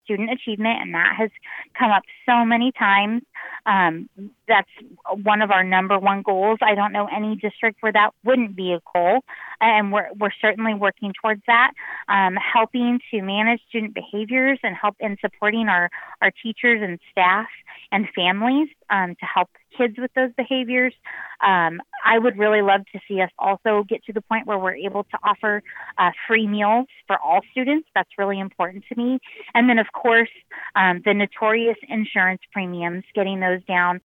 student achievement, and that has come up so many times. That's one of our number one goals. I don't know any district where that wouldn't be a goal, and we're certainly working towards that. Helping to manage student behaviors and help in supporting our teachers and staff and families to help kids with those behaviors. I would really love to see us also get to the point where we're able to offer free meals for all students. That's really important to me. And then, of course, the notorious insurance premiums, getting those down